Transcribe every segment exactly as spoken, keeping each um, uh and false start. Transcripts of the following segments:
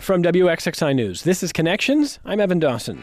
From W X X I News, this is Connections. I'm Evan Dawson.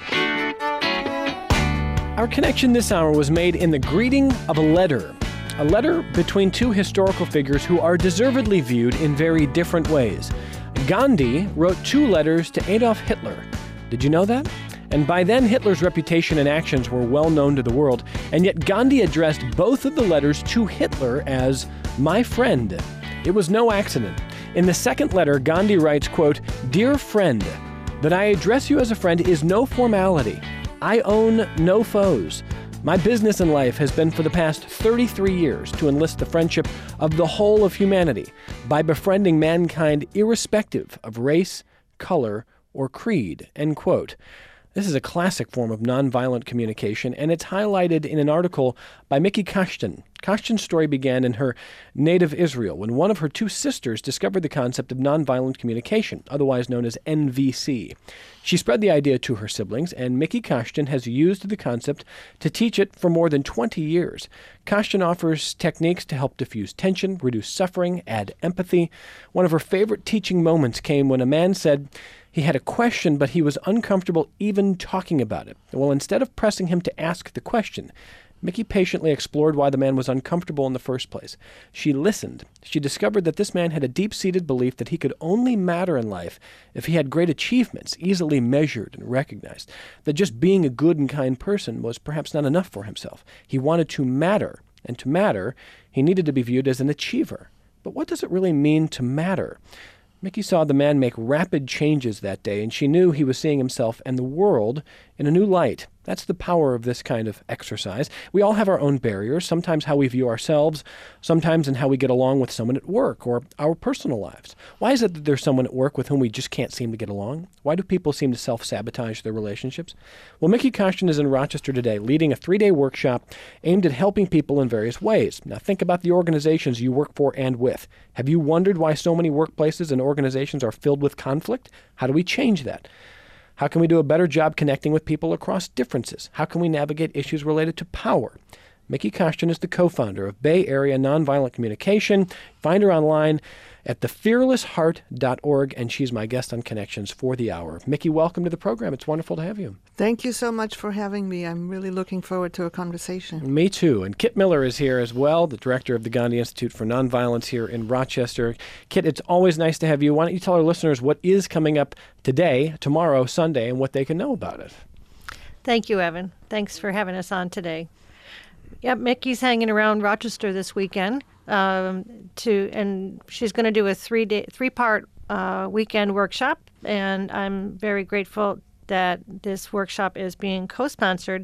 Our connection this hour was made in the greeting of a letter. A letter between two historical figures who are deservedly viewed in very different ways. Gandhi wrote two letters to Adolf Hitler. Did you know that? And by then, Hitler's reputation and actions were well known to the world, and yet Gandhi addressed both of the letters to Hitler as my friend. It was no accident. In the second letter, Gandhi writes, quote, "Dear friend, that I address you as a friend is no formality. I own no foes. My business in life has been for the past thirty-three years to enlist the friendship of the whole of humanity by befriending mankind irrespective of race, color, or creed," end quote. This is a classic form of nonviolent communication, and it's highlighted in an article by Mickey Kashtan. Kashtan's story began in her native Israel when one of her two sisters discovered the concept of nonviolent communication, otherwise known as N V C. She spread the idea to her siblings, and Mickey Kashtan has used the concept to teach it for more than twenty years. Kashtan offers techniques to help diffuse tension, reduce suffering, add empathy. One of her favorite teaching moments came when a man said he had a question, but he was uncomfortable even talking about it. Well, instead of pressing him to ask the question, Mickey patiently explored why the man was uncomfortable in the first place. She listened. She discovered that this man had a deep-seated belief that he could only matter in life if he had great achievements, easily measured and recognized, that just being a good and kind person was perhaps not enough for himself. He wanted to matter, and to matter, he needed to be viewed as an achiever. But what does it really mean to matter? Mickey saw the man make rapid changes that day, and she knew he was seeing himself and the world in a new light. That's the power of this kind of exercise. We all have our own barriers, sometimes how we view ourselves, sometimes in how we get along with someone at work or our personal lives. Why is it that there's someone at work with whom we just can't seem to get along? Why do people seem to self-sabotage their relationships? Well, Mickey Kashtan is in Rochester today leading a three-day workshop aimed at helping people in various ways. Now think about the organizations you work for and with. Have you wondered why so many workplaces and organizations are filled with conflict? How do we change that? How can we do a better job connecting with people across differences? How can we navigate issues related to power? Mickey Kashtan is the co-founder of Bay Area Nonviolent Communication. Find her online at the fearless heart dot org, and she's my guest on Connections for the hour. Mickey, welcome to the program. It's wonderful to have you. Thank you so much for having me. I'm really looking forward to a conversation. Me too. And Kit Miller is here as well, the director of the Gandhi Institute for Nonviolence here in Rochester. Kit, it's always nice to have you. Why don't you tell our listeners what is coming up today, tomorrow, Sunday, and what they can know about it? Thank you, Evan. Thanks for having us on today. Yep, Mickey's hanging around Rochester this weekend, um, to, and she's going to do a three-day, three-part uh, weekend workshop, and I'm very grateful that this workshop is being co-sponsored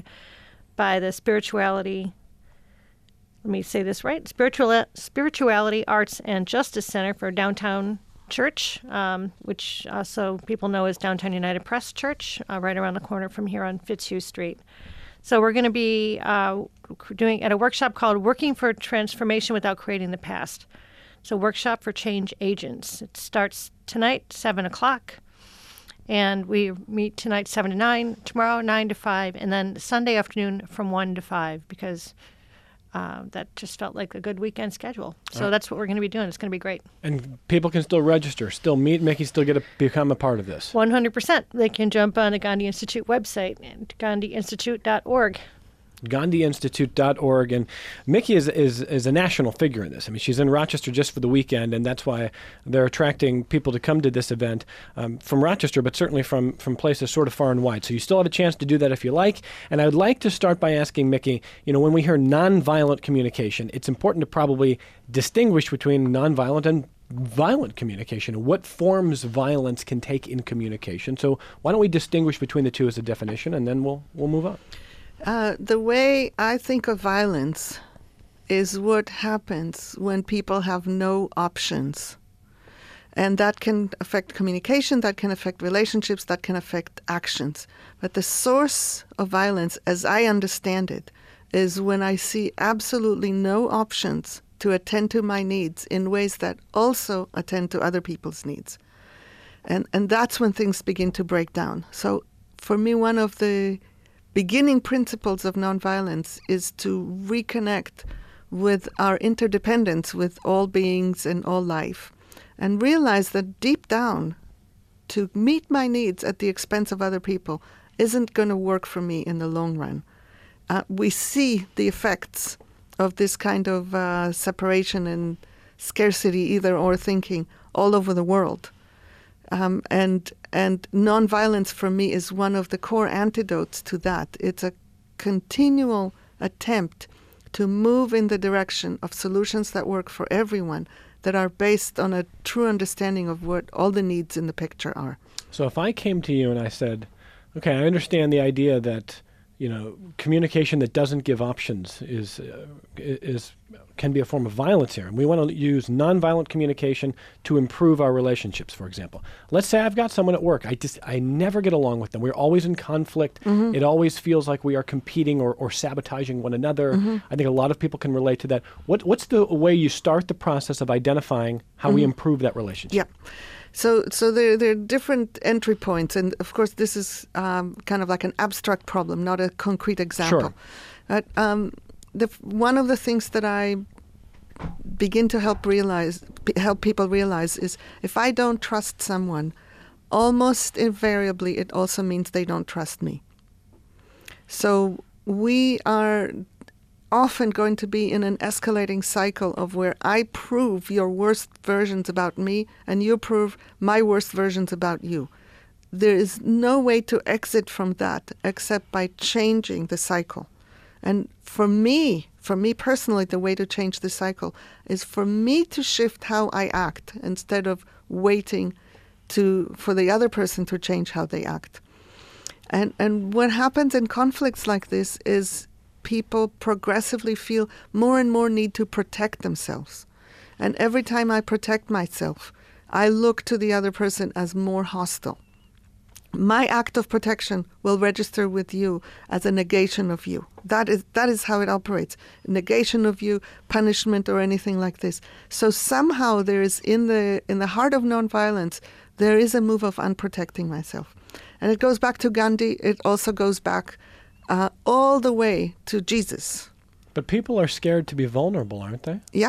by the Spirituality, let me say this right, Spiritual, Spirituality, Arts, and Justice Center for Downtown Church, um, which also people know as Downtown United Press Church, uh, right around the corner from here on Fitzhugh Street. So we're going to be uh, doing at a workshop called Working for Transformation Without Creating the Past. It's a workshop for change agents. It starts tonight, seven o'clock, and we meet tonight seven to nine, tomorrow nine to five, and then Sunday afternoon from one to five, because uh, that just felt like a good weekend schedule. So right. That's what we're going to be doing. It's going to be great. And people can still register, still meet Mickey, still get to become a part of this. one hundred percent. They can jump on the Gandhi Institute website, gandhi institute dot org. gandhi institute dot org. And Mickey is, is is a national figure in this. I mean, she's in Rochester just for the weekend, and that's why they're attracting people to come to this event um, from Rochester, but certainly from, from places sort of far and wide. So you still have a chance to do that if you like. And I would like to start by asking Mickey, you know, when we hear nonviolent communication, it's important to probably distinguish between nonviolent and violent communication. What forms violence can take in communication. So why don't we distinguish between the two as a definition, and then we'll we'll move on. Uh, the way I think of violence is what happens when people have no options. And that can affect communication, that can affect relationships, that can affect actions. But the source of violence, as I understand it, is when I see absolutely no options to attend to my needs in ways that also attend to other people's needs. And and that's when things begin to break down. So for me, one of the beginning principles of nonviolence is to reconnect with our interdependence with all beings and all life, and realize that deep down, to meet my needs at the expense of other people isn't going to work for me in the long run. Uh, we see the effects of this kind of uh, separation and scarcity either or thinking all over the world. Um, and and nonviolence for me is one of the core antidotes to that. It's a continual attempt to move in the direction of solutions that work for everyone, that are based on a true understanding of what all the needs in the picture are. So if I came to you and I said, okay, I understand the idea that, you know, communication that doesn't give options is uh, is can be a form of violence here, and we want to use nonviolent communication to improve our relationships, for example. Let's say I've got someone at work. I just I never get along with them. We're always in conflict. Mm-hmm. It always feels like we are competing or, or sabotaging one another. Mm-hmm. I think a lot of people can relate to that. What what's the way you start the process of identifying how mm-hmm. we improve that relationship? Yeah. So, so there, there are different entry points, and of course, this is um, kind of like an abstract problem, not a concrete example. Sure. But um, the one of the things that I begin to help realize, help people realize, is if I don't trust someone, almost invariably, it also means they don't trust me. So we are often going to be in an escalating cycle of where I prove your worst versions about me and you prove my worst versions about you. There is no way to exit from that except by changing the cycle. And for me, for me personally, the way to change the cycle is for me to shift how I act instead of waiting to for the other person to change how they act. And and what happens in conflicts like this is people progressively feel more and more need to protect themselves. And every time I protect myself, I look to the other person as more hostile. My act of protection will register with you as a negation of you. That is that is how it operates. Negation of you, punishment, or anything like this. So somehow there is in the in the heart of nonviolence, there is a move of unprotecting myself. And it goes back to Gandhi. It also goes back Uh, all the way to Jesus. But people are scared to be vulnerable, aren't they? Yeah.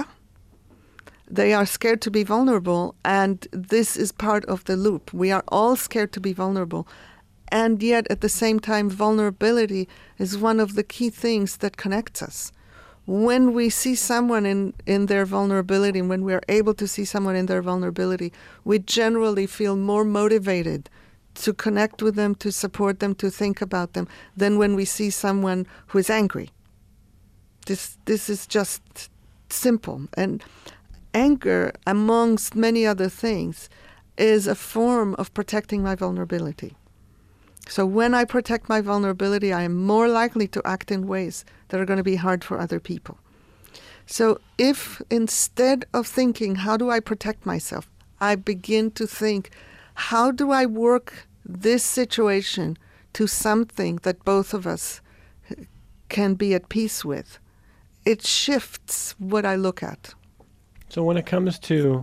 They are scared to be vulnerable, and this is part of the loop. We are all scared to be vulnerable. And yet, at the same time, vulnerability is one of the key things that connects us. When we see someone in, in their vulnerability, and when we are able to see someone in their vulnerability, we generally feel more motivated to connect with them, to support them, to think about them, than when we see someone who is angry. This this is just simple. And anger, amongst many other things, is a form of protecting my vulnerability. So when I protect my vulnerability, I am more likely to act in ways that are going to be hard for other people. So if instead of thinking, how do I protect myself, I begin to think, how do I work this situation to something that both of us can be at peace with? It shifts what I look at. So when it comes to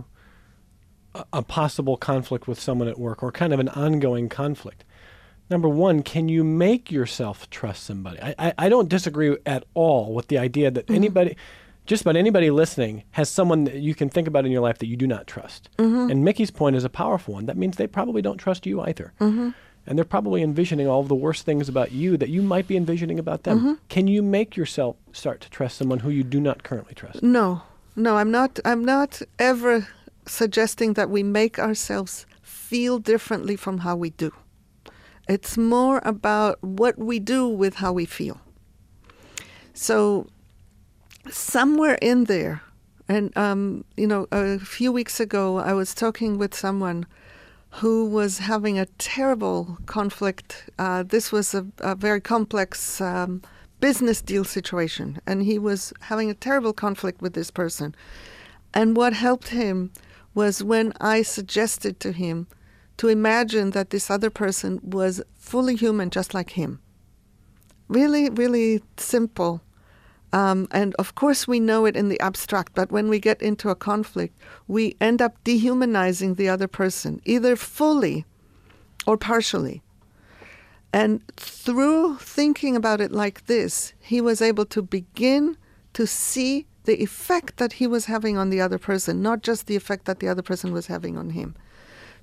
a, a possible conflict with someone at work, or kind of an ongoing conflict, number one, can you make yourself trust somebody? I, I, I don't disagree at all with the idea that mm-hmm. anybody... just about anybody listening has someone that you can think about in your life that you do not trust. Mm-hmm. And Mickey's point is a powerful one. That means they probably don't trust you either. Mm-hmm. And they're probably envisioning all of the worst things about you that you might be envisioning about them. Mm-hmm. Can you make yourself start to trust someone who you do not currently trust? No. No, I'm not I'm not ever suggesting that we make ourselves feel differently from how we do. It's more about what we do with how we feel. So somewhere in there, and, um, you know, a few weeks ago, I was talking with someone who was having a terrible conflict. Uh, this was a, a very complex um, business deal situation, and he was having a terrible conflict with this person. And what helped him was when I suggested to him to imagine that this other person was fully human, just like him. Really, really simple. Um, and of course we know it in the abstract, but when we get into a conflict, we end up dehumanizing the other person, either fully or partially. And through thinking about it like this, he was able to begin to see the effect that he was having on the other person, not just the effect that the other person was having on him.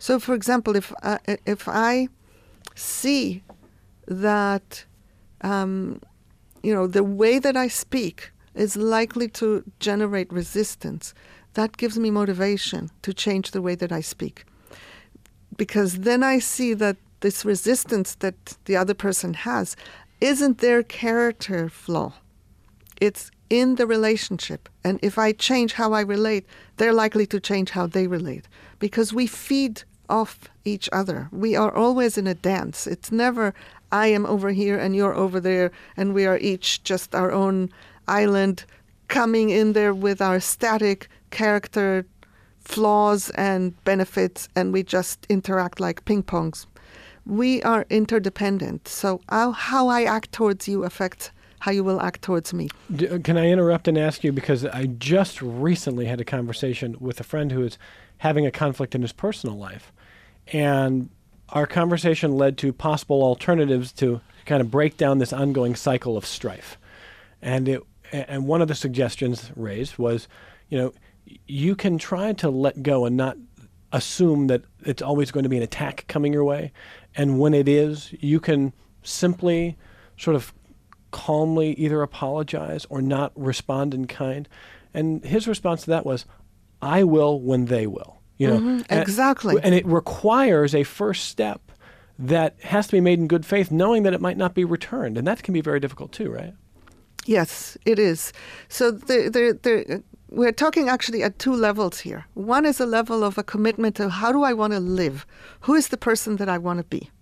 So, for example, if I, if I see that, um, you know, the way that I speak is likely to generate resistance, that gives me motivation to change the way that I speak. Because then I see that this resistance that the other person has isn't their character flaw. It's in the relationship. And if I change how I relate, they're likely to change how they relate. Because we feed off each other. We are always in a dance. It's never, I am over here and you're over there, and we are each just our own island coming in there with our static character flaws and benefits, and we just interact like ping pongs. We are interdependent. So how, how I act towards you affects how you will act towards me. D- Can I interrupt and ask you, because I just recently had a conversation with a friend who is having a conflict in his personal life. And our conversation led to possible alternatives to kind of break down this ongoing cycle of strife. And it, and one of the suggestions raised was, you know, you can try to let go and not assume that it's always going to be an attack coming your way. And when it is, you can simply sort of calmly either apologize or not respond in kind. And his response to that was, I will when they will. You know, Mm-hmm, and- exactly. And it requires a first step that has to be made in good faith, knowing that it might not be returned. And that can be very difficult too, right? Yes, it is. So the, the, the, we're talking actually at two levels here. One is a level of a commitment to how do I want to live? Who is the person that I want to be?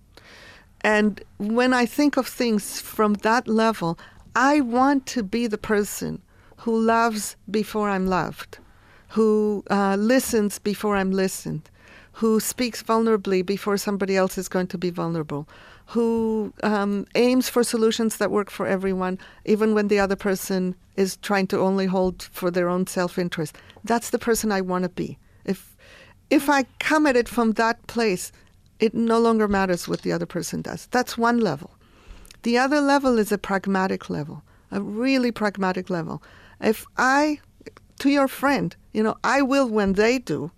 And when I think of things from that level, I want to be the person who loves before I'm loved, who uh, listens before I'm listened, who speaks vulnerably before somebody else is going to be vulnerable, who um, aims for solutions that work for everyone, even when the other person is trying to only hold for their own self-interest. That's the person I want to be. If if I come at it from that place, it no longer matters what the other person does. That's one level. The other level is a pragmatic level, a really pragmatic level. If I, to your friend, you know, I will when they do,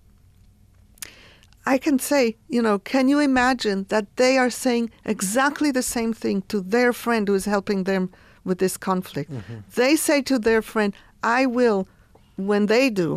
I can say, you know, can you imagine that they are saying exactly the same thing to their friend who is helping them with this conflict? Mm-hmm. They say to their friend, I will when they do.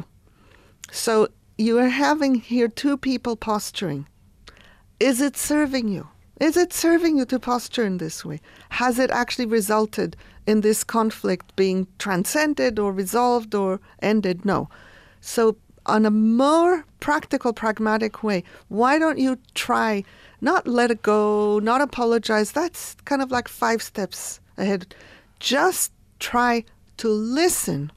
So you are having here two people posturing. Is it serving you? Is it serving you to posture in this way? Has it actually resulted in this conflict being transcended or resolved or ended? No. So on a more practical, pragmatic way, why don't you try not let it go, not apologize? That's kind of like five steps ahead. Just try to listen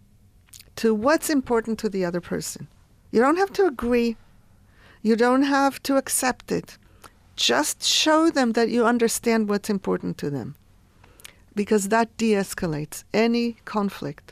to what's important to the other person. You don't have to agree. You don't have to accept it. Just show them that you understand what's important to them, because that de-escalates any conflict.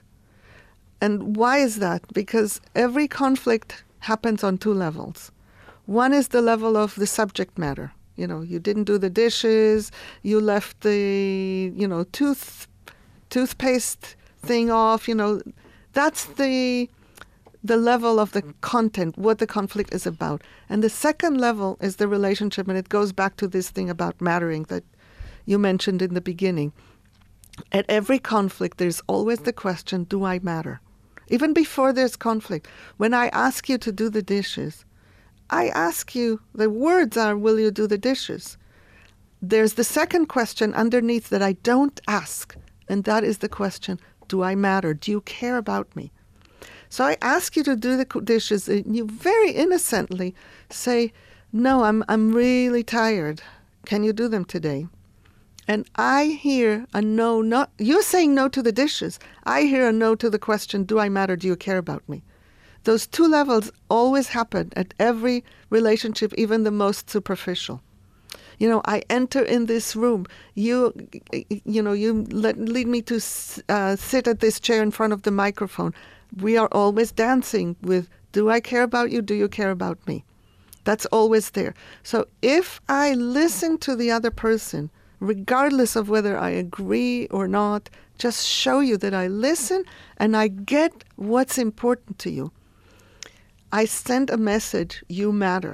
And why is that? Because every conflict happens on two levels. One is the level of the subject matter. You know, you didn't do the dishes, you left the, you know, tooth, toothpaste thing off, you know. That's the the level of the content, what the conflict is about. And the second level is the relationship, and it goes back to this thing about mattering that you mentioned in the beginning. At every conflict, there's always the question, do I matter? Even before there's conflict, when I ask you to do the dishes, I ask you, the words are, will you do the dishes? There's the second question underneath that I don't ask, and that is the question, do I matter? Do you care about me? So I ask you to do the dishes, and you very innocently say, no, I'm I'm really tired. Can you do them today? And I hear a no, not, you're saying no to the dishes. I hear a no to the question, do I matter? Do you care about me? Those two levels always happen at every relationship, even the most superficial. You know, I enter in this room. You, you know, you let, lead me to uh, sit at this chair in front of the microphone. We are always dancing with, do I care about you? Do you care about me? That's always there. So if I listen to the other person, regardless of whether I agree or not, just show you that I listen and I get what's important to you. I send a message, you matter.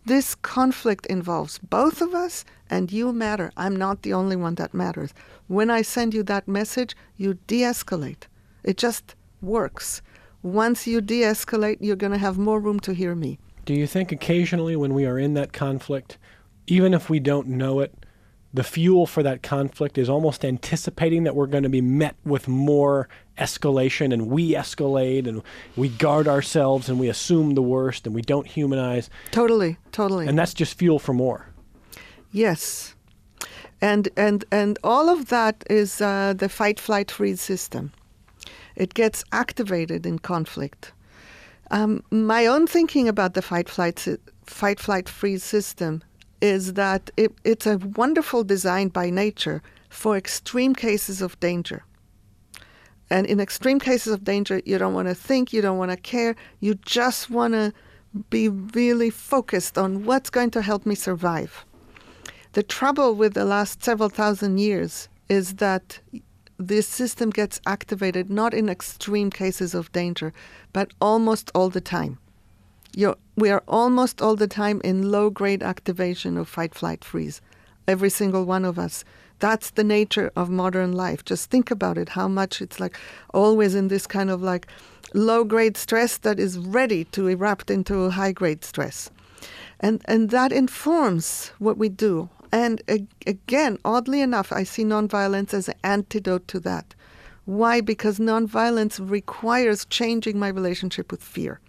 This conflict involves both of us, and you matter. I'm not the only one that matters. When I send you that message, you de-escalate. It just works. Once you de-escalate, you're going to have more room to hear me. Do you think occasionally when we are in that conflict, even if we don't know it, the fuel for that conflict is almost anticipating that we're going to be met with more escalation, and we escalate and we guard ourselves and we assume the worst and we don't humanize? Totally, totally. And that's just fuel for more. Yes. And and and all of that is uh, the fight, flight, freeze system. It gets activated in conflict. Um, my own thinking about the fight, flight, si- fight, flight, freeze system is that it, it's a wonderful design by nature for extreme cases of danger. And in extreme cases of danger, you don't want to think, you don't want to care, you just want to be really focused on what's going to help me survive. The trouble with the last several thousand years is that this system gets activated not in extreme cases of danger, but almost all the time. You're, we are almost all the time in low-grade activation of fight, flight, freeze. Every single one of us. That's the nature of modern life. Just think about it, how much it's like always in this kind of like low-grade stress that is ready to erupt into high-grade stress. And, and that informs what we do. And ag- again, oddly enough, I see nonviolence as an antidote to that. Why? Because nonviolence requires changing my relationship with fear.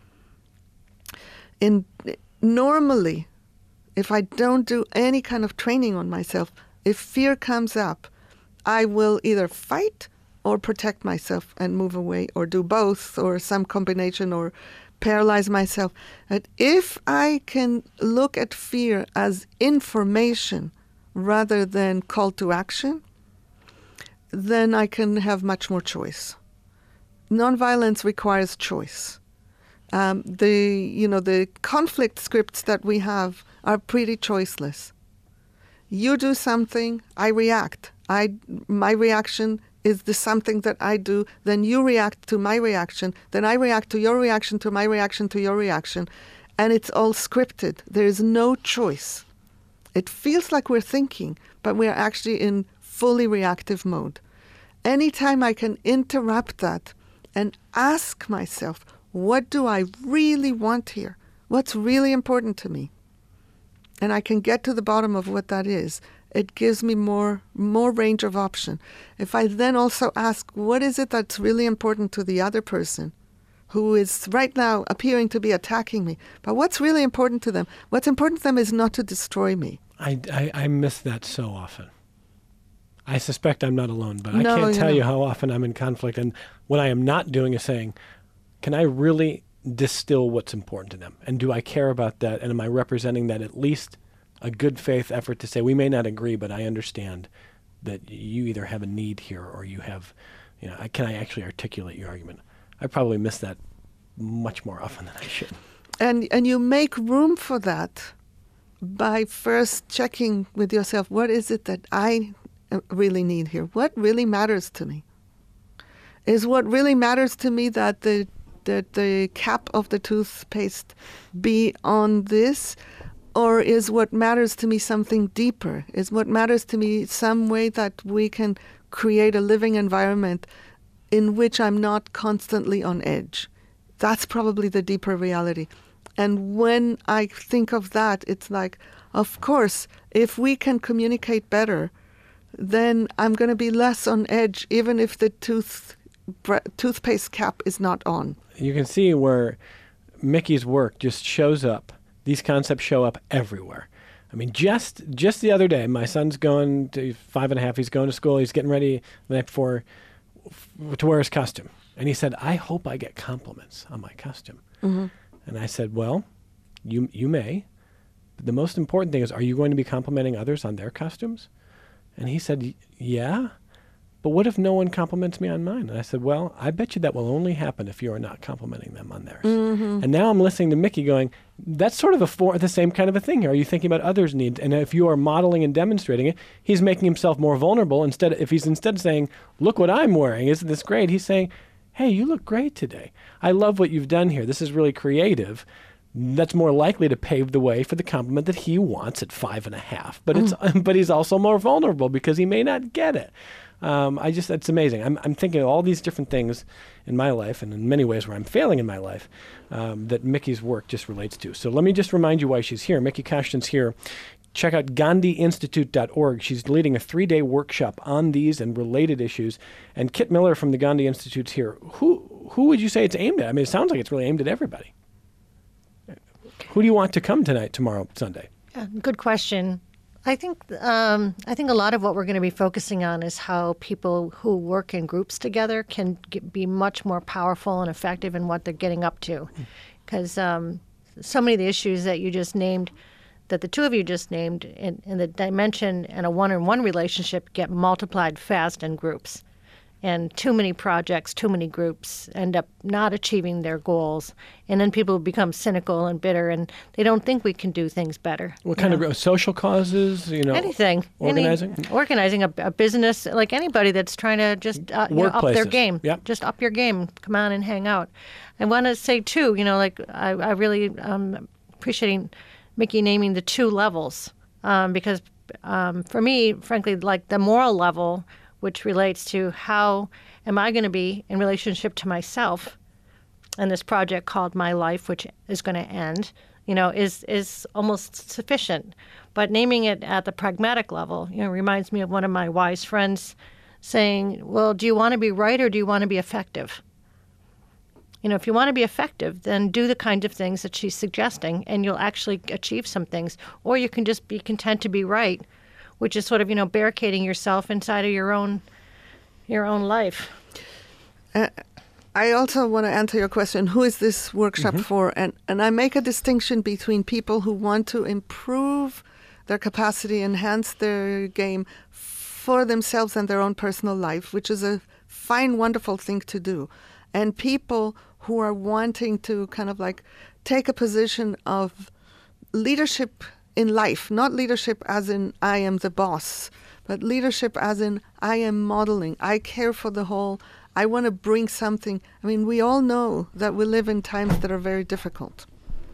In, normally, if I don't do any kind of training on myself, if fear comes up, I will either fight or protect myself and move away, or do both, or some combination, or paralyze myself. And if I can look at fear as information rather than call to action, then I can have much more choice. Nonviolence requires choice. Um, the you know the conflict scripts that we have are pretty choiceless. You do something, I react. I my reaction is the something that I do. Then you react to my reaction. Then I react to your reaction to my reaction to your reaction, and it's all scripted. There is no choice. It feels like we're thinking, but we're actually in fully reactive mode. Anytime I can interrupt that and ask myself, what do I really want here? What's really important to me? And I can get to the bottom of what that is. It gives me more more range of option. If I then also ask, what is it that's really important to the other person who is right now appearing to be attacking me? But what's really important to them? What's important to them is not to destroy me. I, I, I miss that so often. I suspect I'm not alone, but I No, can't you're tell you not. how often I'm in conflict. And what I am not doing is saying, can I really distill what's important to them? And do I care about that? And am I representing that at least a good faith effort to say, we may not agree, but I understand that you either have a need here or you have, you know, can I actually articulate your argument? I probably miss that much more often than I should. And and you make room for that by first checking with yourself, what is it that I really need here? What really matters to me? Is what really matters to me that the that the cap of the toothpaste be on this? Or is what matters to me something deeper? Is what matters to me some way that we can create a living environment in which I'm not constantly on edge? That's probably the deeper reality. And when I think of that, it's like, of course, if we can communicate better, then I'm going to be less on edge, even if the tooth bre- toothpaste cap is not on. You can see where Mickey's work just shows up. These concepts show up everywhere. I mean, just just the other day, my son's going to five and a half. He's going to school. He's getting ready the night before f- to wear his costume. And he said, I hope I get compliments on my costume. Mm-hmm. And I said, well, you you may. But the most important thing is, are you going to be complimenting others on their costumes? And he said, yeah. But what if no one compliments me on mine? And I said, well, I bet you that will only happen if you are not complimenting them on theirs. Mm-hmm. And now I'm listening to Mickey going, that's sort of a for, the same kind of a thing here. Are you thinking about others' needs? And if you are modeling and demonstrating it, he's making himself more vulnerable. Instead, if he's instead saying, look what I'm wearing, isn't this great? He's saying, hey, you look great today. I love what you've done here. This is really creative. that's more likely to pave the way for the compliment that he wants at five and a half. But it's but he's also more vulnerable because he may not get it. Um, I just that's amazing. I'm I'm thinking of all these different things in my life, and in many ways where I'm failing in my life, um, that Mickey's work just relates to. So let me just remind you why she's here. Mickey Kashtan's here. Check out Gandhi Institute dot org. She's leading a three-day workshop on these and related issues. And Kit Miller from the Gandhi Institute's here. Who who would you say it's aimed at? I mean, it sounds like it's really aimed at everybody. Who do you want to come tonight, tomorrow, Sunday? Yeah, good question. I think um, I think a lot of what we're going to be focusing on is how people who work in groups together can get, be much more powerful and effective in what they're getting up to. Because um, so many of the issues that you just named, that the two of you just named, in, in the dimension and a one-on-one relationship get multiplied fast in groups. And too many projects, too many groups end up not achieving their goals. And then people become cynical and bitter, and they don't think we can do things better. What kind know? of social causes, you know? Anything. Organizing? Any, organizing a, a business, like anybody that's trying to just uh, you know, up their game. Yep. Just up your game. Come on and hang out. I want to say, too, you know, like I, I really um, appreciating Mickey naming the two levels. Um, because um, for me, frankly, like the moral level, which relates to how am I going to be in relationship to myself, and this project called My Life, which is going to end, you know, is is almost sufficient. But naming it at the pragmatic level, you know, reminds me of one of my wise friends saying, well, do you want to be right or do you want to be effective? You know, if you want to be effective, then do the kinds of things that she's suggesting, and you'll actually achieve some things. Or you can just be content to be right, which is sort of, you know, barricading yourself inside of your own your own life. Uh, I also want to answer your question, who is this workshop Mm-hmm. for? And, and I make a distinction between people who want to improve their capacity, enhance their game for themselves and their own personal life, which is a fine, wonderful thing to do, and people who are wanting to kind of like take a position of leadership in life, not leadership as in I am the boss, but leadership as in I am modeling. I care for the whole. I want to bring something. I mean, we all know that we live in times that are very difficult.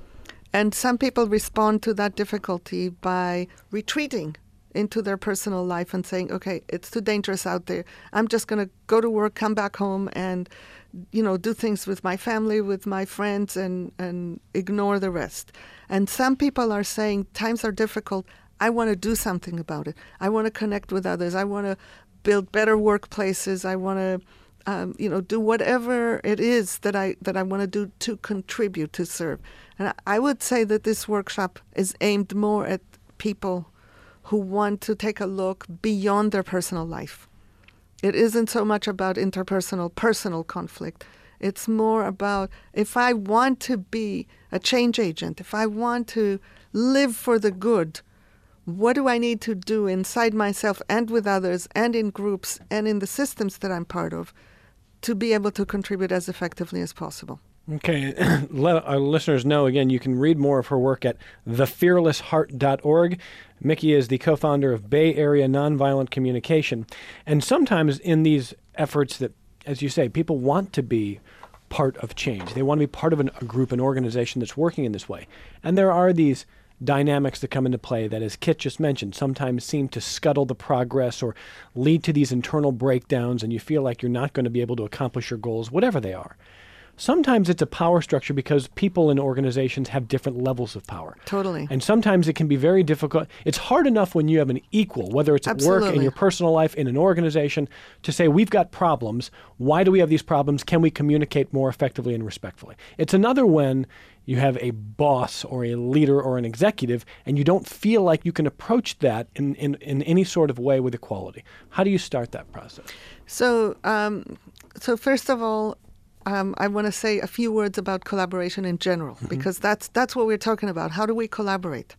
And some people respond to that difficulty by retreating into their personal life and saying, okay, it's too dangerous out there. I'm just going to go to work, come back home, and, you know, do things with my family, with my friends, and, and ignore the rest. And some people are saying, times are difficult. I want to do something about it. I want to connect with others. I want to build better workplaces. I want to, um, you know, do whatever it is that I that I want to do to contribute, to serve. And I, I would say that this workshop is aimed more at people who want to take a look beyond their personal life. It isn't so much about interpersonal, personal conflict. It's more about, if I want to be a change agent, if I want to live for the good, what do I need to do inside myself and with others and in groups and in the systems that I'm part of to be able to contribute as effectively as possible? Okay, let our listeners know, again, you can read more of her work at the fearless heart dot org. Mickey is the co-founder of Bay Area Nonviolent Communication. And sometimes in these efforts that, as you say, people want to be part of change. They want to be part of an, a group, an organization that's working in this way. And there are these dynamics that come into play that, as Kit just mentioned, sometimes seem to scuttle the progress or lead to these internal breakdowns, and you feel like you're not going to be able to accomplish your goals, whatever they are. Sometimes it's a power structure because people in organizations have different levels of power. Totally. And sometimes it can be very difficult. It's hard enough when you have an equal, whether it's at Absolutely. work, in your personal life, in an organization, to say, we've got problems. Why do we have these problems? Can we communicate more effectively and respectfully? It's another when you have a boss or a leader or an executive and you don't feel like you can approach that in, in, in any sort of way with equality. How do you start that process? So, um, so first of all, Um, I want to say a few words about collaboration in general, mm-hmm. because that's that's what we're talking about. How do we collaborate?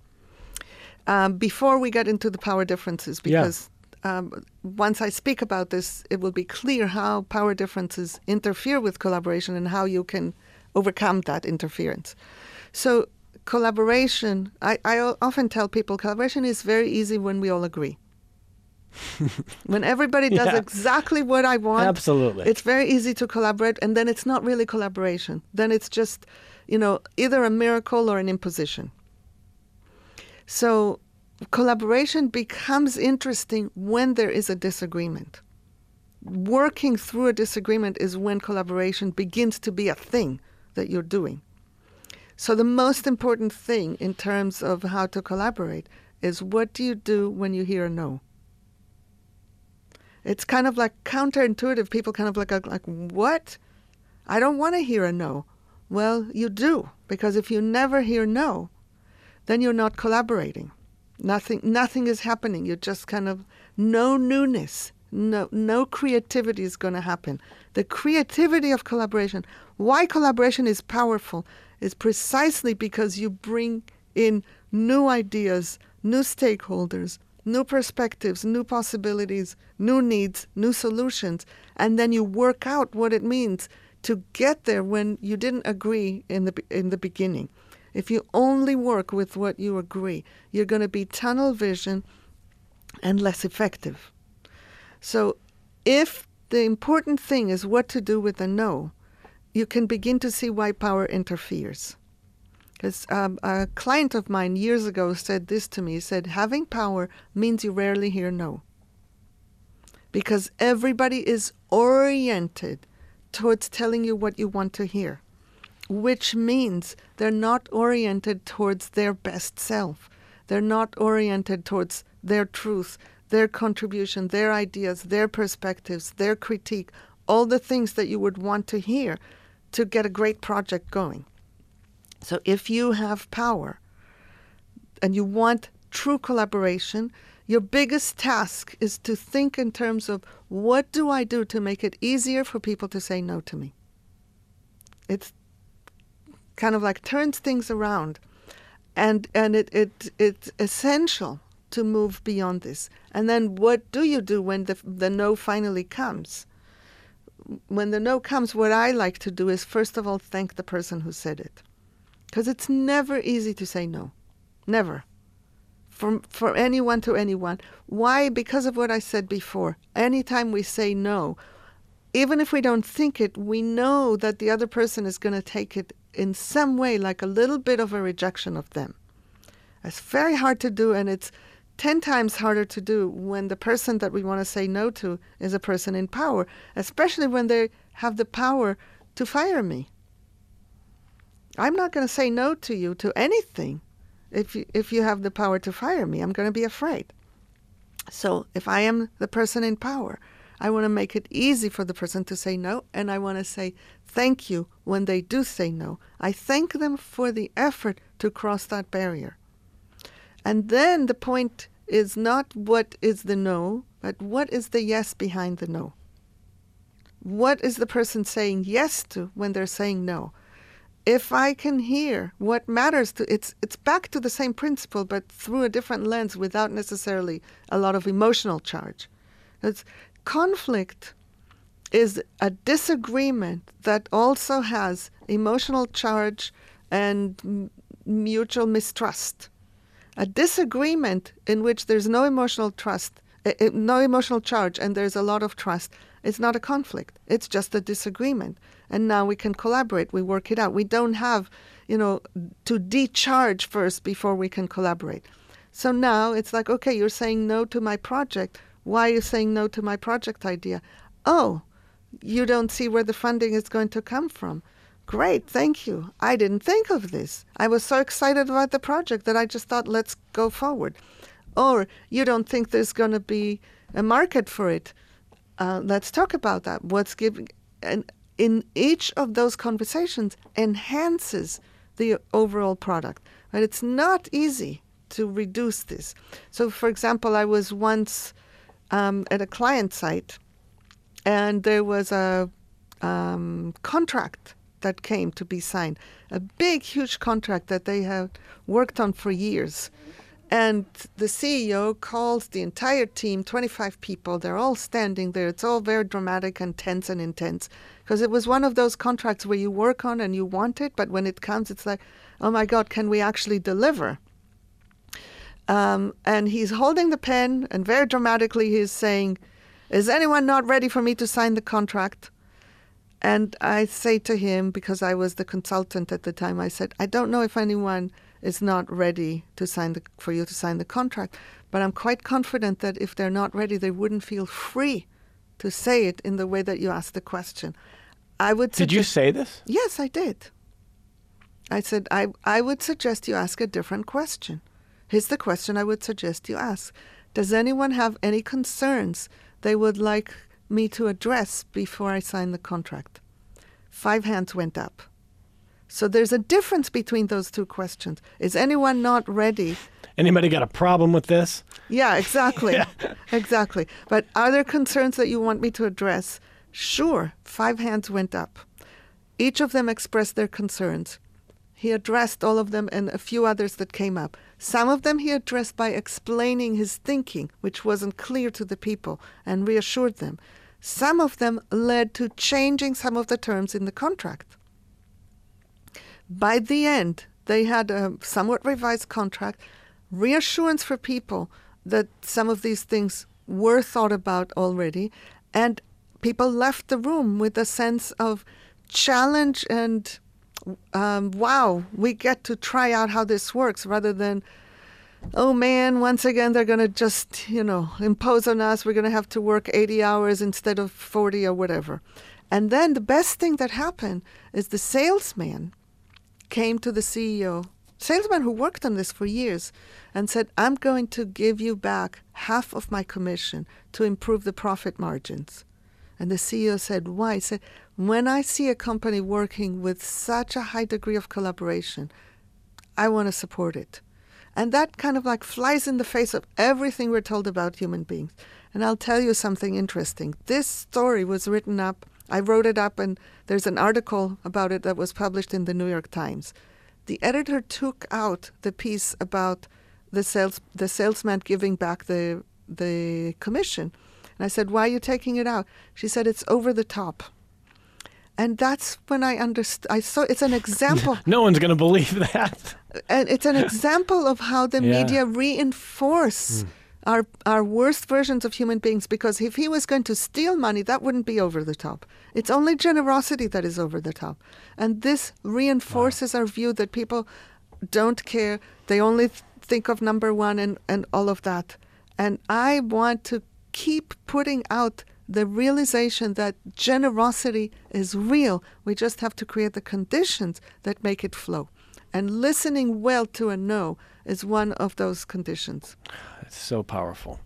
Um, before we get into the power differences, because yeah. um, once I speak about this, it will be clear how power differences interfere with collaboration and how you can overcome that interference. So collaboration, I, I often tell people, collaboration is very easy when we all agree. When everybody does yeah. exactly what I want, absolutely, it's very easy to collaborate, and then it's not really collaboration. Then it's just, you know, either a miracle or an imposition. So collaboration becomes interesting when there is a disagreement. Working through a disagreement is when collaboration begins to be a thing that you're doing. So the most important thing in terms of how to collaborate is, what do you do when you hear a no? It's kind of like counterintuitive. People kind of like, like, what? I don't want to hear a no. Well, you do, because if you never hear no, then you're not collaborating. Nothing, nothing is happening. You're just kind of, no newness, no, no creativity is going to happen. The creativity of collaboration, why collaboration is powerful, is precisely because you bring in new ideas, new stakeholders, new perspectives, new possibilities, new needs, new solutions, and then you work out what it means to get there when you didn't agree in the in the beginning. If you only work with what you agree, you're going to be tunnel vision and less effective. So if the important thing is what to do with a no, you can begin to see why power interferes. Because um, a client of mine years ago said this to me. He said, having power means you rarely hear no. Because everybody is oriented towards telling you what you want to hear, which means they're not oriented towards their best self. They're not oriented towards their truth, their contribution, their ideas, their perspectives, their critique, all the things that you would want to hear to get a great project going. So if you have power and you want true collaboration, your biggest task is to think in terms of, what do I do to make it easier for people to say no to me? It's kind of like turns things around. And and it, it it's essential to move beyond this. And then what do you do when the the no finally comes? When the no comes, what I like to do is, first of all, thank the person who said it. Because it's never easy to say no. Never. For, for anyone to anyone. Why? Because of what I said before. Anytime we say no, even if we don't think it, we know that the other person is going to take it in some way like a little bit of a rejection of them. It's very hard to do, and it's ten times harder to do when the person that we want to say no to is a person in power, especially when they have the power to fire me. I'm not going to say no to you to anything if you, if you have the power to fire me. I'm going to be afraid. So if I am the person in power, I want to make it easy for the person to say no, and I want to say thank you when they do say no. I thank them for the effort to cross that barrier. And then the point is not what is the no, but what is the yes behind the no. What is the person saying yes to when they're saying no? If I can hear what matters to, it's it's back to the same principle, but through a different lens without necessarily a lot of emotional charge. It's, conflict is a disagreement that also has emotional charge and m- mutual mistrust. A disagreement in which there's no emotional trust, uh, no emotional charge, and there's a lot of trust, it's not a conflict. It's just a disagreement. And now we can collaborate. We work it out. We don't have, you know, to decharge first before we can collaborate. So now it's like, okay, you're saying no to my project. Why are you saying no to my project idea? Oh, you don't see where the funding is going to come from. Great, thank you. I didn't think of this. I was so excited about the project that I just thought, let's go forward. Or you don't think there's going to be a market for it. Uh, let's talk about that. What's giving... And in each of those conversations enhances the overall product. But it's not easy to reduce this. So, for example, I was once um, at a client site, and there was a um, contract that came to be signed, a big, huge contract that they have worked on for years. And the C E O calls the entire team, twenty-five people. They're all standing there. It's all very dramatic and tense and intense, because it was one of those contracts where you work on and you want it, but when it comes, it's like, oh my God, can we actually deliver? Um, and he's holding the pen, and very dramatically he's saying, is anyone not ready for me to sign the contract? And I say to him, because I was the consultant at the time, I said, I don't know if anyone is not ready to sign the, for you to sign the contract, but I'm quite confident that if they're not ready, they wouldn't feel free to say it in the way that you asked the question. I would Did you say this? Yes, I did. I said, I, I would suggest you ask a different question. Here's the question I would suggest you ask. Does anyone have any concerns they would like me to address before I sign the contract? Five hands went up. So there's a difference between those two questions. Is anyone not ready? Anybody got a problem with this? Yeah, exactly. yeah. Exactly. But are there concerns that you want me to address? Sure. Five hands went up. Each of them expressed their concerns. He addressed all of them and a few others that came up. Some of them he addressed by explaining his thinking, which wasn't clear to the people, and reassured them. Some of them led to changing some of the terms in the contract. By the end, they had a somewhat revised contract, reassurance for people that some of these things were thought about already, and people left the room with a sense of challenge and, um, wow, we get to try out how this works, rather than, oh man, once again, they're going to just, you know, impose on us. We're going to have to work eighty hours instead of forty or whatever. And then the best thing that happened is the salesman came to the C E O, salesman who worked on this for years, and said, I'm going to give you back half of my commission to improve the profit margins. And the C E O said, why? He said, when I see a company working with such a high degree of collaboration, I want to support it. And that kind of like flies in the face of everything we're told about human beings. And I'll tell you something interesting. This story was written up, I wrote it up, and there's an article about it that was published in the New York Times. The editor took out the piece about the sales the salesman giving back the the commission. And I said, why are you taking it out? She said, it's over the top. And that's when I understood. I saw it's an example. No one's going to believe that. And it's an example of how the yeah. media reinforce mm. our our worst versions of human beings. Because if he was going to steal money, that wouldn't be over the top. It's only generosity that is over the top. And this reinforces wow. our view that people don't care. They only th- think of number one and, and all of that. And I want to keep putting out the realization that generosity is real. We just have to create the conditions that make it flow. And listening well to a no is one of those conditions. It's so powerful.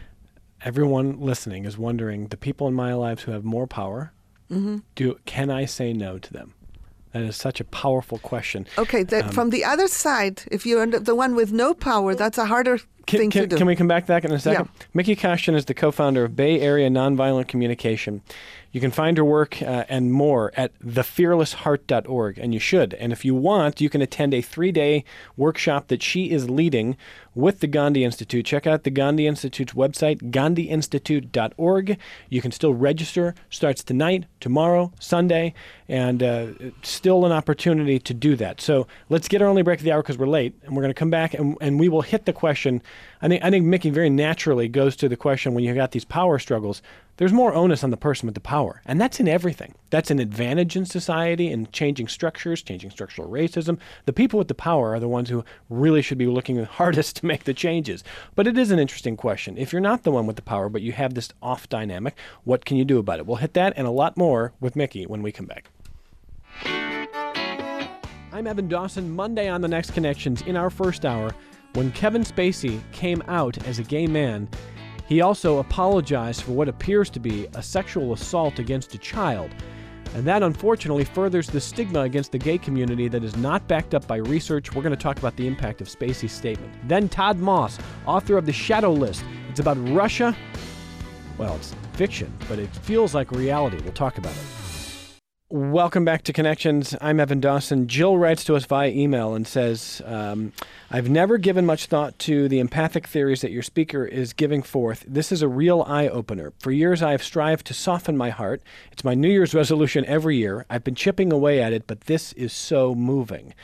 Everyone listening is wondering, the people in my lives who have more power, mm-hmm. do can I say no to them? That is such a powerful question. Okay, the, um, from the other side, if you're the one with no power, that's a harder Can, thing can, to do. Can we come back to that in a second? Yeah. Mickey Kashtan is the co-founder of Bay Area Nonviolent Communication. You can find her work uh, and more at the fearless heart dot org, and you should. And if you want, you can attend a three-day workshop that she is leading with the Gandhi Institute. Check out the Gandhi Institute's website, gandhi institute dot org. You can still register. Starts tonight, tomorrow, Sunday, and uh, still an opportunity to do that. So let's get our only break of the hour because we're late, and we're going to come back and, and we will hit the question. I think, I think Mickey very naturally goes to the question when you got these power struggles. There's more onus on the person with the power, and that's in everything. That's an advantage in society, in changing structures, changing structural racism. The people with the power are the ones who really should be looking the hardest to make the changes. But it is an interesting question. If you're not the one with the power, but you have this off dynamic, what can you do about it? We'll hit that and a lot more with Mickey when we come back. I'm Evan Dawson. Monday on The Next Connections, in our first hour, when Kevin Spacey came out as a gay man, he also apologized for what appears to be a sexual assault against a child. And that, unfortunately, furthers the stigma against the gay community that is not backed up by research. We're going to talk about the impact of Spacey's statement. Then Todd Moss, author of The Shadow List. It's about Russia. Well, it's fiction, but it feels like reality. We'll talk about it. Welcome back to Connections. I'm Evan Dawson. Jill writes to us via email and says, um, I've never given much thought to the empathic theories that your speaker is giving forth. This is a real eye-opener. For years, I have strived to soften my heart. It's my New Year's resolution every year. I've been chipping away at it, but this is so moving.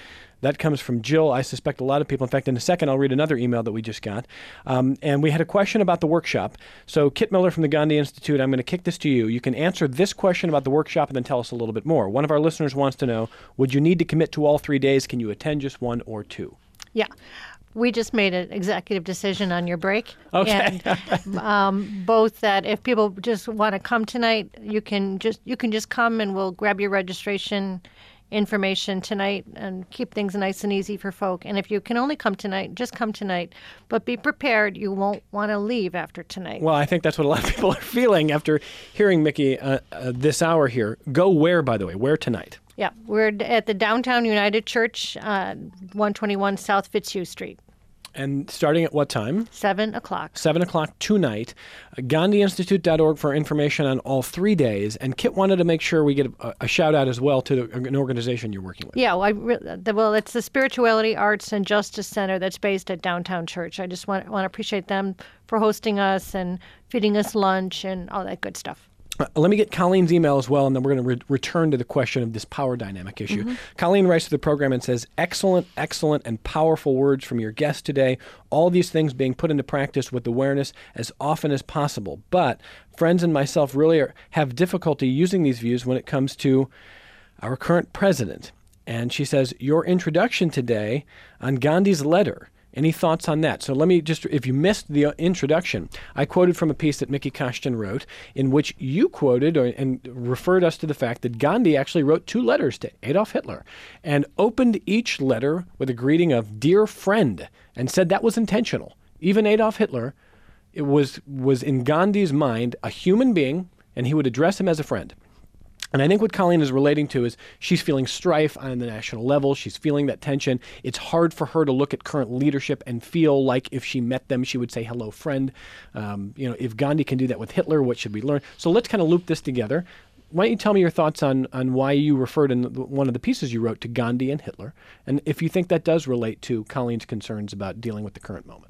That comes from Jill. I suspect a lot of people. In fact, in a second, I'll read another email that we just got. Um, and we had a question about the workshop. So Kit Miller from the Gandhi Institute, I'm going to kick this to you. You can answer this question about the workshop and then tell us a little bit more. One of our listeners wants to know, would you need to commit to all three days? Can you attend just one or two? Yeah. We just made an executive decision on your break. Okay. And, um, both that if people just want to come tonight, you can just you can just come and we'll grab your registration information tonight and keep things nice and easy for folk. And if you can only come tonight, just come tonight. But be prepared. You won't want to leave after tonight. Well, I think that's what a lot of people are feeling after hearing Mickey uh, uh, this hour here. Go where, by the way? Where tonight? Yeah, we're at the Downtown United Church, uh, one twenty-one South Fitzhugh Street. And starting at what time? Seven o'clock. Seven o'clock tonight. Uh, Gandhi Institute dot org for information on all three days. And Kit wanted to make sure we get a, a shout out as well to the, an organization you're working with. Yeah, well, I re- the, well, it's the Spirituality, Arts, and Justice Center that's based at Downtown Church. I just want, want to appreciate them for hosting us and feeding us lunch and all that good stuff. Uh, let me get Colleen's email as well, and then we're going to re- return to the question of this power dynamic issue. Mm-hmm. Colleen writes to the program and says, excellent, excellent, and powerful words from your guest today. All these things being put into practice with awareness as often as possible. But friends and myself really are, have difficulty using these views when it comes to our current president. And she says, your introduction today on Gandhi's letter, any thoughts on that? So let me just, if you missed the introduction, I quoted from a piece that Mickey Kashtan wrote in which you quoted or, and referred us to the fact that Gandhi actually wrote two letters to Adolf Hitler and opened each letter with a greeting of dear friend and said that was intentional. Even Adolf Hitler, it was, was in Gandhi's mind a human being and he would address him as a friend. And I think what Colleen is relating to is she's feeling strife on the national level. She's feeling that tension. It's hard for her to look at current leadership and feel like if she met them, she would say, hello, friend. Um, you know, if Gandhi can do that with Hitler, what should we learn? So let's kind of loop this together. Why don't you tell me your thoughts on, on why you referred in the, one of the pieces you wrote to Gandhi and Hitler, and if you think that does relate to Colleen's concerns about dealing with the current moment.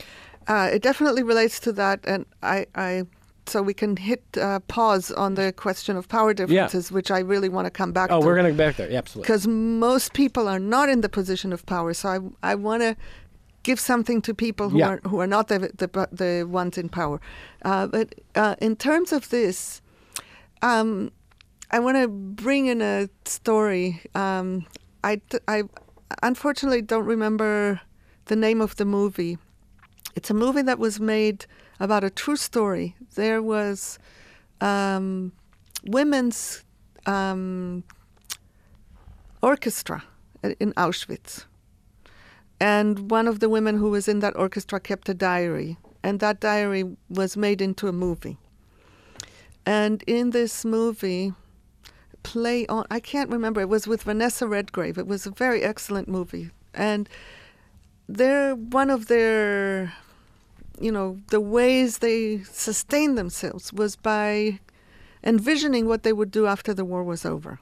Uh, it definitely relates to that, and I... I So we can hit uh, pause on the question of power differences, yeah. which I really want to come back oh, to. Oh, we're going to go back there. Yeah, absolutely. Because most people are not in the position of power. So I, I want to give something to people who, yeah. are, who are not the, the, the ones in power. Uh, but uh, in terms of this, um, I want to bring in a story. Um, I, I unfortunately don't remember the name of the movie. It's a movie that was made about a true story. There was um, women's um, orchestra in Auschwitz. And one of the women who was in that orchestra kept a diary. And that diary was made into a movie. And in this movie, play on, I can't remember, it was with Vanessa Redgrave. It was a very excellent movie. And they're one of their... you know, the ways they sustained themselves was by envisioning what they would do after the war was over.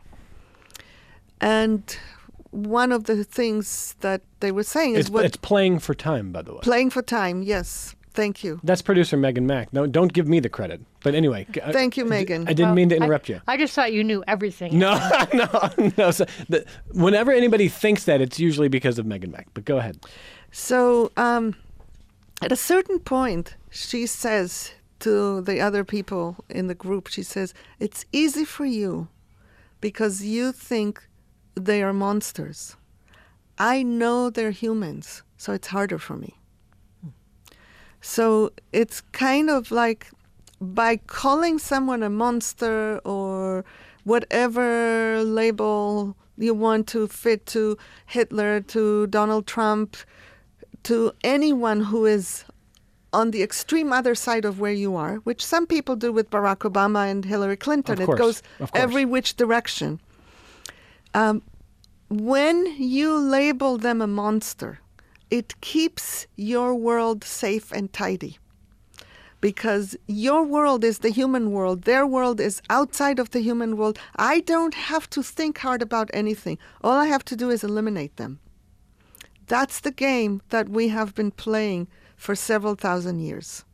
And one of the things that they were saying it's, is what... It's playing for time, by the way. Playing for time, yes. Thank you. That's producer Megan Mack. No, don't give me the credit. But anyway. Thank you, Megan. I, I didn't well, mean to interrupt I, you. I just thought you knew everything. No, no, no. So the, whenever anybody thinks that, it's usually because of Megan Mack. But go ahead. So... Um, At a certain point, she says to the other people in the group, she says, it's easy for you because you think they are monsters. I know they're humans, so it's harder for me. Hmm. So it's kind of like by calling someone a monster or whatever label you want to fit to Hitler, to Donald Trump, to anyone who is on the extreme other side of where you are, which some people do with Barack Obama and Hillary Clinton. Of course, it goes of course. every which direction. Um, when you label them a monster, it keeps your world safe and tidy. Because your world is the human world. Their world is outside of the human world. I don't have to think hard about anything. All I have to do is eliminate them. That's the game that we have been playing for several thousand years.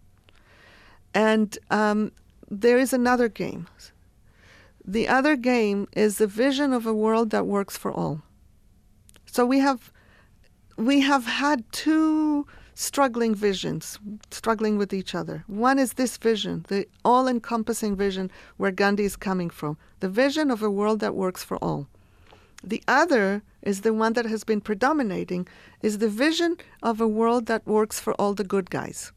And um, there is another game. The other game is the vision of a world that works for all. So we have we have had two struggling visions, struggling with each other. One is this vision, the all-encompassing vision where Gandhi is coming from, the vision of a world that works for all. The other is the one that has been predominating, is the vision of a world that works for all the good guys.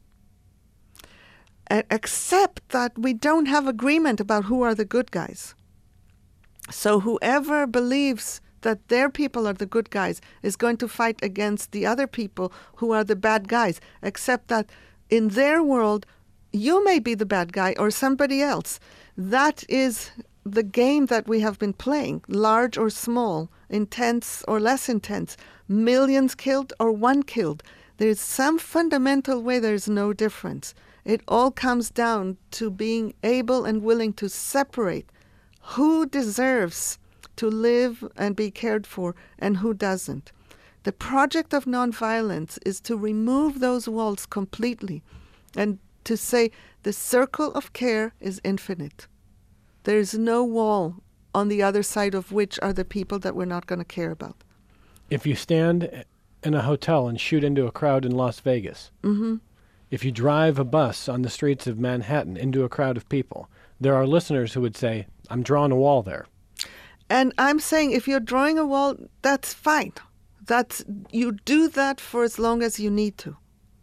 Uh, except that we don't have agreement about who are the good guys. So whoever believes that their people are the good guys is going to fight against the other people who are the bad guys, except that in their world, you may be the bad guy or somebody else. That is the game that we have been playing, large or small, intense or less intense, millions killed or one killed. There's some fundamental way there's no difference. It all comes down to being able and willing to separate who deserves to live and be cared for and who doesn't. The project of nonviolence is to remove those walls completely and to say the circle of care is infinite. There is no wall on the other side of which are the people that we're not going to care about. If you stand in a hotel and shoot into a crowd in Las Vegas, Mm-hmm. if you drive a bus on the streets of Manhattan into a crowd of people, there are listeners who would say, I'm drawing a wall there. And I'm saying if you're drawing a wall, that's fine. That's, you do that for as long as you need to.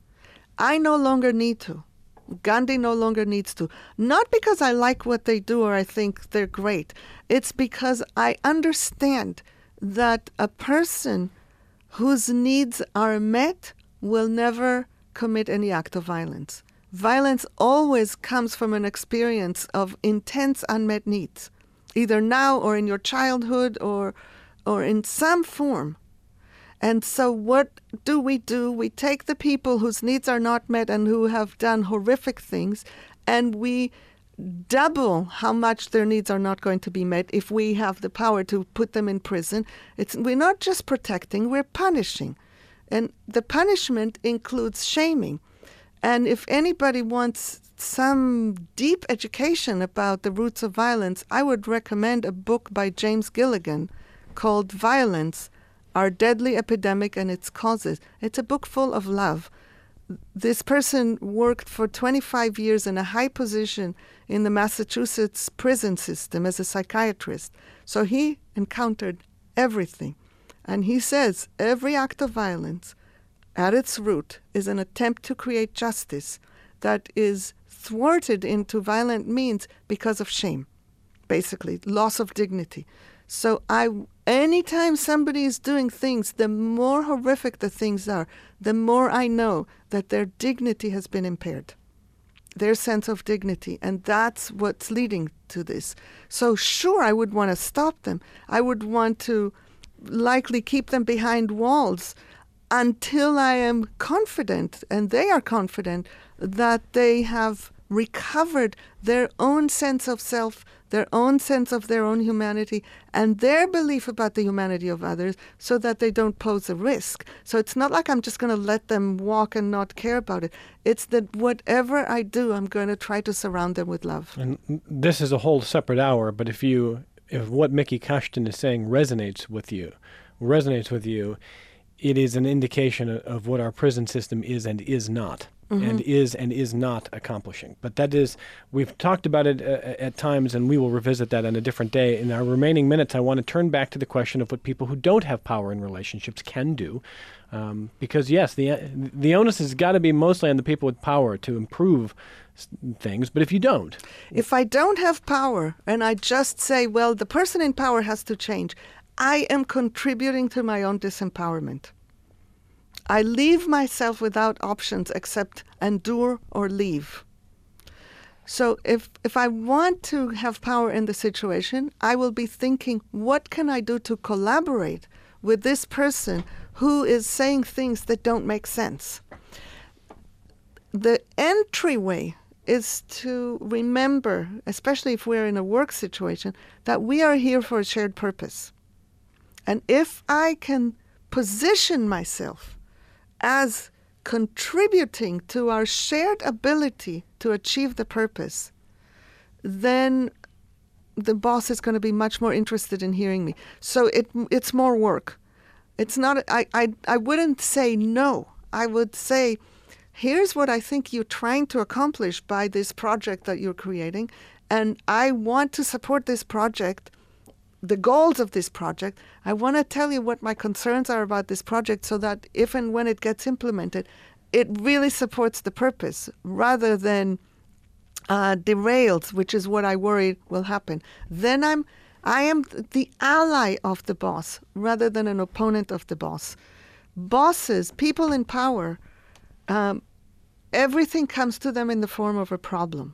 I no longer need to. Gandhi no longer needs to. Not because I like what they do or I think they're great. It's because I understand that a person whose needs are met will never commit any act of violence. Violence always comes from an experience of intense unmet needs, either now or in your childhood or or in some form. And so what do we do? We take the people whose needs are not met and who have done horrific things, and we double how much their needs are not going to be met if we have the power to put them in prison. It's, we're not just protecting, we're punishing. And the punishment includes shaming. And if anybody wants some deep education about the roots of violence, I would recommend a book by James Gilligan called Violence, Our Deadly Epidemic and Its Causes. It's a book full of love. This person worked for twenty-five years in a high position in the Massachusetts prison system as a psychiatrist. So he encountered everything. And he says every act of violence at its root is an attempt to create justice that is thwarted into violent means because of shame, basically, loss of dignity. So I, anytime somebody is doing things, the more horrific the things are, the more I know that their dignity has been impaired, their sense of dignity, and that's what's leading to this. So sure, I would want to stop them. I would want to likely keep them behind walls until I am confident, and they are confident, that they have recovered their own sense of self, their own sense of their own humanity, and their belief about the humanity of others so that they don't pose a risk. So it's not like I'm just going to let them walk and not care about it. It's that whatever I do, I'm going to try to surround them with love. And this is a whole separate hour, but if you, if what Mickey Kashtan is saying resonates with you, resonates with you, it is an indication of what our prison system is and is not, mm-hmm. and is and is not accomplishing. But that is, we've talked about it uh, at times, and we will revisit that on a different day. In our remaining minutes, I want to turn back to the question of what people who don't have power in relationships can do. Um, because, yes, the the onus has got to be mostly on the people with power to improve things, but if you don't... If I don't have power, and I just say, well, the person in power has to change, I am contributing to my own disempowerment. I leave myself without options except endure or leave. So if if I want to have power in the situation, I will be thinking, what can I do to collaborate with this person who is saying things that don't make sense? The entryway is to remember, especially if we're in a work situation, that we are here for a shared purpose. And if I can position myself as contributing to our shared ability to achieve the purpose, then the boss is going to be much more interested in hearing me. So it it's more work. It's not, I, I, I wouldn't say no. I would say, here's what I think you're trying to accomplish by this project that you're creating, and I want to support this project, the goals of this project. I want to tell you what my concerns are about this project so that if and when it gets implemented, it really supports the purpose rather than uh, derails, which is what I worry will happen. Then I'm I am the ally of the boss rather than an opponent of the boss. Bosses, people in power, um, everything comes to them in the form of a problem.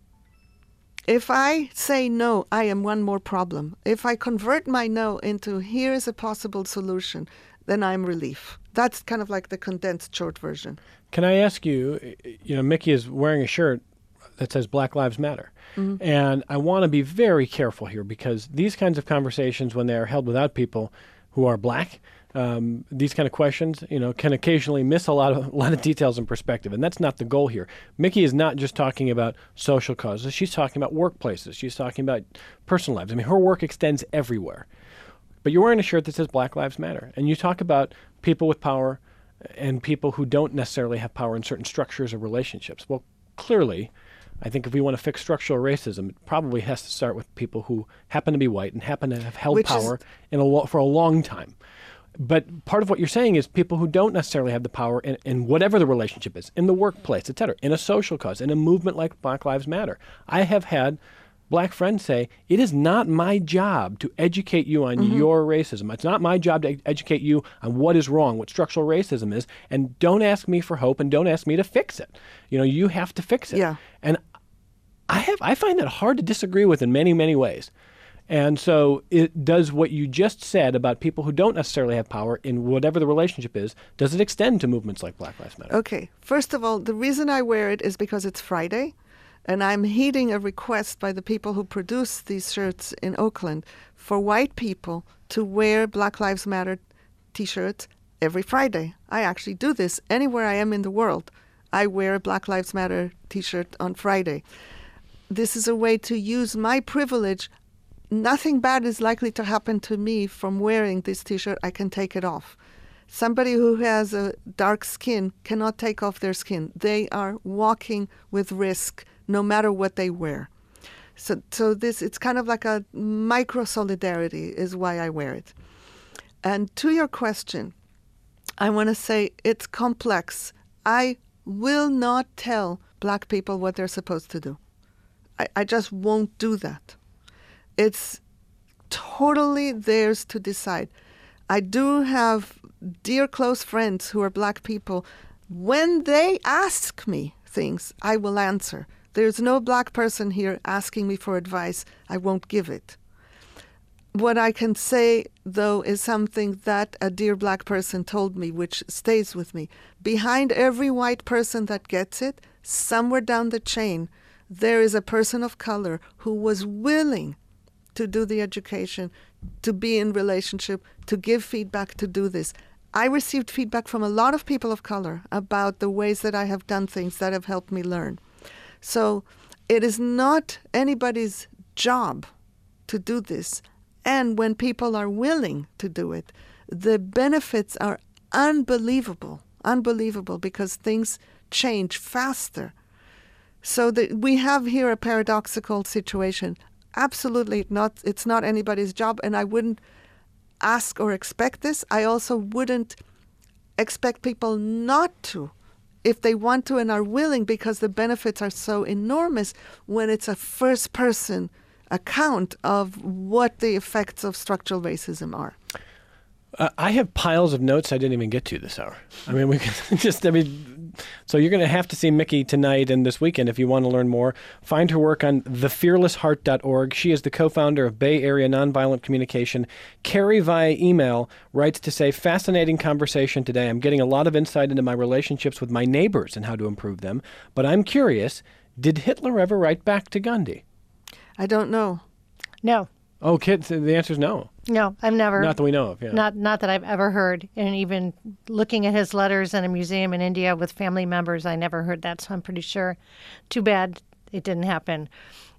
If I say no, I am one more problem. If I convert my no into here's a possible solution, then I'm relief. That's kind of like the condensed short version. Can I ask you, you know, Mickey is wearing a shirt that says Black Lives Matter. Mm-hmm. And I want to be very careful here because these kinds of conversations, when they're held without people who are black, um, these kind of questions, you know, can occasionally miss a lot of a lot of details and perspective. And that's not the goal here. Mickey is not just talking about social causes. She's talking about workplaces. She's talking about personal lives. I mean, her work extends everywhere. But you're wearing a shirt that says Black Lives Matter. And you talk about people with power and people who don't necessarily have power in certain structures or relationships. Well, clearly, I think if we want to fix structural racism, it probably has to start with people who happen to be white and happen to have held Which power is, in a lo- for a long time. But part of what you're saying is people who don't necessarily have the power in, in whatever the relationship is, in the workplace, et cetera, in a social cause, in a movement like Black Lives Matter. I have had black friends say, it is not my job to educate you on mm-hmm. your racism. It's not my job to ed- educate you on what is wrong, what structural racism is, and don't ask me for hope and don't ask me to fix it. You know, you have to fix it. Yeah. And I have I find that hard to disagree with in many, many ways. And so it does what you just said about people who don't necessarily have power in whatever the relationship is, does it extend to movements like Black Lives Matter? Okay. First of all, the reason I wear it is because it's Friday. And I'm heeding a request by the people who produce these shirts in Oakland for white people to wear Black Lives Matter T-shirts every Friday. I actually do this anywhere I am in the world. I wear a Black Lives Matter T-shirt on Friday. This is a way to use my privilege. Nothing bad is likely to happen to me from wearing this T-shirt. I can take it off. Somebody who has a dark skin cannot take off their skin. They are walking with risk no matter what they wear. So so this, it's kind of like a micro-solidarity is why I wear it. And to your question, I want to say it's complex. I will not tell black people what they're supposed to do. I, I just won't do that. It's totally theirs to decide. I do have dear close friends who are black people. When they ask me things, I will answer. There's no black person here asking me for advice. I won't give it. What I can say, though, is something that a dear black person told me, which stays with me. Behind every white person that gets it, somewhere down the chain, there is a person of color who was willing to do the education, to be in relationship, to give feedback, to do this. I received feedback from a lot of people of color about the ways that I have done things that have helped me learn. So it is not anybody's job to do this. And when people are willing to do it, the benefits are unbelievable, unbelievable, because things change faster. So that we have here a paradoxical situation. Absolutely not. It's not anybody's job, and I wouldn't ask or expect this. I also wouldn't expect people not to, if they want to and are willing, because the benefits are so enormous when it's a first-person account of what the effects of structural racism are. Uh, I have piles of notes I didn't even get to this hour. I mean, we can just, I mean, so you're going to have to see Mickey tonight and this weekend if you want to learn more. Find her work on the fearless heart dot org. She is the co-founder of Bay Area Nonviolent Communication. Carrie, via email, writes to say, fascinating conversation today. I'm getting a lot of insight into my relationships with my neighbors and how to improve them. But I'm curious, did Hitler ever write back to Gandhi? I don't know. No. Oh, kids, the answer is no. No, I've never. Not that we know of, yeah. Not not that I've ever heard. And even looking at his letters in a museum in India with family members, I never heard that, so I'm pretty sure. Too bad it didn't happen.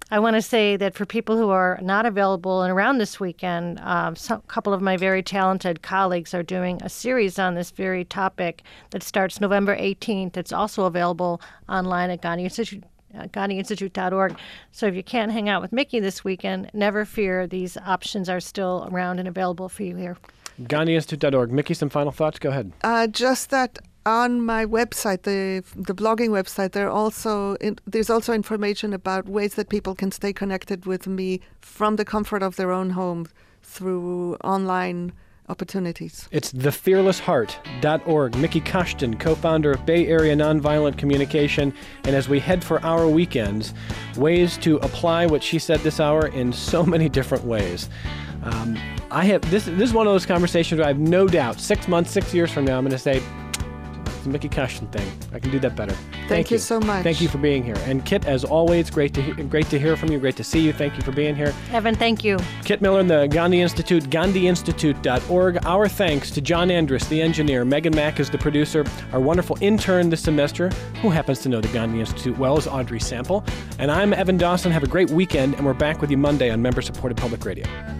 I want to say that for people who are not available and around this weekend, um, some, a couple of my very talented colleagues are doing a series on this very topic that starts November eighteenth. It's also available online at Gandhi Institute. Uh, Gandhi Institute dot org. So if you can't hang out with Mickey this weekend, never fear. These options are still around and available for you here. Gandhi Institute dot org. Mickey, some final thoughts? Go ahead. Uh, just that on my website, the the blogging website, there also in, there's also information about ways that people can stay connected with me from the comfort of their own home through online opportunities. It's the fearless heart dot org. Mickey Kashtan, co-founder of Bay Area Nonviolent Communication. And as we head for our weekends, ways to apply what she said this hour in so many different ways. Um, I have this. This is one of those conversations where I have no doubt. Six months, six years from now, I'm going to say, it's the Mickey Kashtan thing. I can do that better. Thank, Thank you. you so much. Thank you for being here. And Kit, as always, great to he- great to hear from you. Great to see you. Thank you for being here. Evan, thank you. Kit Miller and the Gandhi Institute, Gandhi Institute dot org. Our thanks to John Andrus, the engineer. Megan Mack is the producer. Our wonderful intern this semester, who happens to know the Gandhi Institute well, is Audrey Sample. And I'm Evan Dawson. Have a great weekend, and we're back with you Monday on member-supported public radio.